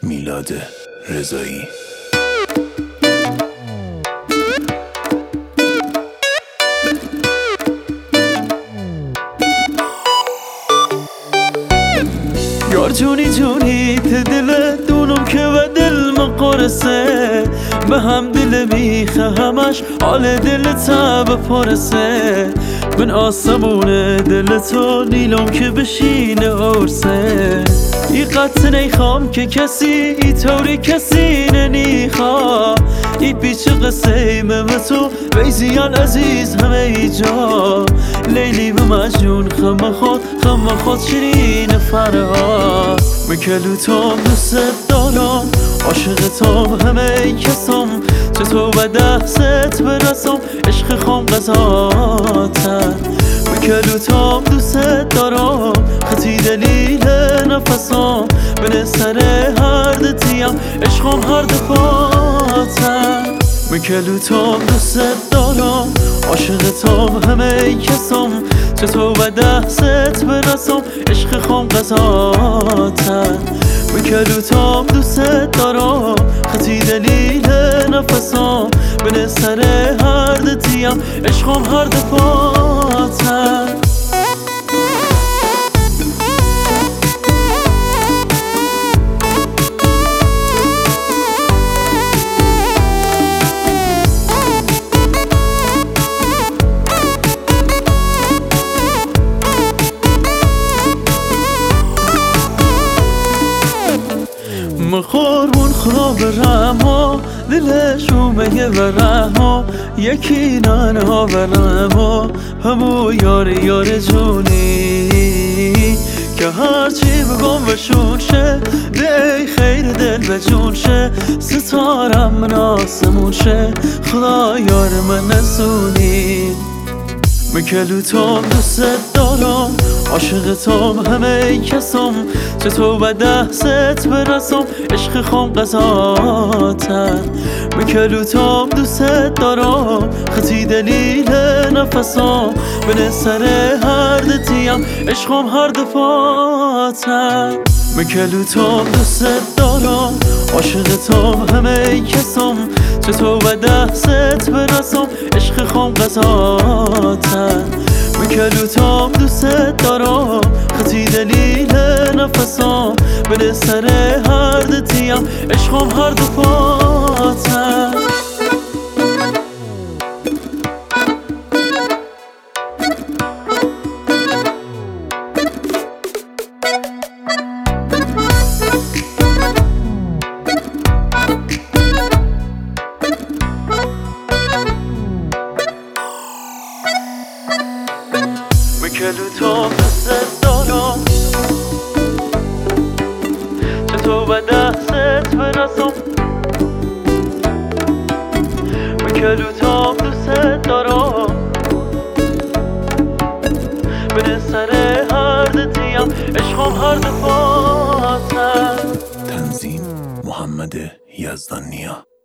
میلاد رضایی. یار جونی جونی دل دونم که و دل مقرسه به هم دل میخه همش حال دل تب پرسه من آسمون دل تو نیلم که بشینه عرسه ای قطع نیخوام که کسی ای طوری کسی ننیخوا ای پیچ قصه من و تو ویزیان عزیز همه ای جا لیلی و مجنون خم خود شیرین فرها مکلو تام دوست دارم عاشقتم همه کسم چطور به دستت برسم عشق خام قضاتن مکلو تام دوست دارم خطی دلیل نفسم بین سر هر دتیم عشقم هر دفاتن مکلو تام دوست دارم عاشقتم همه کسم چطور به دستت برسم عشق خام قضاتن مکلو تام دوست دارم خطی دلیل نفسم بین سر هر دتیم عشقم هر دفاتن مخورمون خواب رحما دلش اومه و رحما یکی نانه ها و رحما همو یار جونی که هرچی بگم بشون شه دی خیر دل به جون شه ستارم من آسمون شه خدا یار من نسونی مکلو تام دوست دارم عاشقتم همه کسم چطور به دستت برسم عشق خام قضاتن مکلو تام دوست دارم خطی دلیل نفسم بین سر هر دتیم عشقم هر دفاتن مکلو تام دوست دارم عاشقتم همه کسم چطور به دستت برسم عشق خام قضاتن مکلو تام دوست دارم خطی دلیل نفسم بین سر هر دتیم عشقم هر دفاتن مکلو تام دوست دارم چطور به دستت برسم مکلو تام دوست دارم بین سر هر دتیم عشقم هر دفاتن. تنظیم محمد یزدانیا.